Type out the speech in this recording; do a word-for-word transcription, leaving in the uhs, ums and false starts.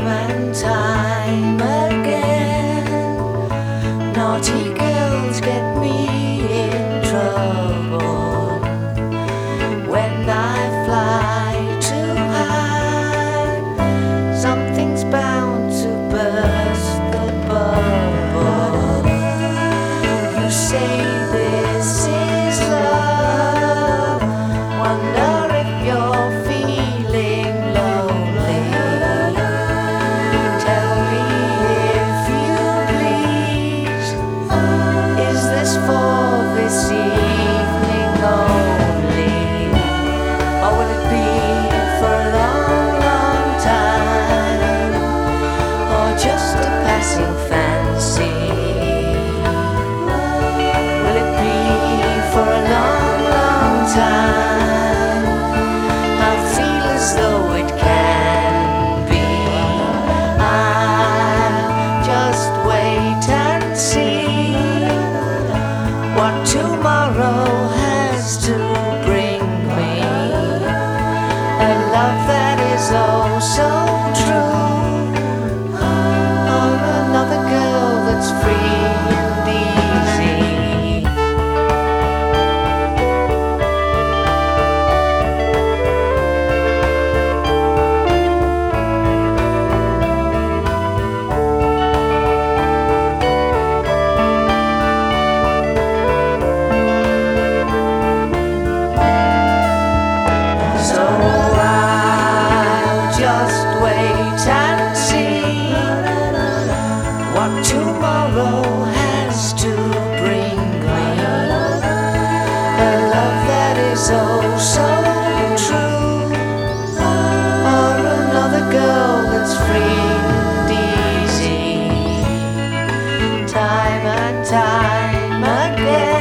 time and time again. Naughty girls get me in trouble when I fly too high. Something's bound to burst the bubble. You say this is love. Wonder if you're feeling lonely. Tell me if you please, is this for this evening only? Or will it be for a long, long time? Or just a passing fancy? Will it be for a long, long time? I feel as though it can be. I'll just wait and see what tomorrow has to bring me. A love that is oh so true, or another girl that's free and easy. So I'll just wait and see what tomorrow has to bring me. A love that is oh so true, or another girl that's free and easy. Time and time again.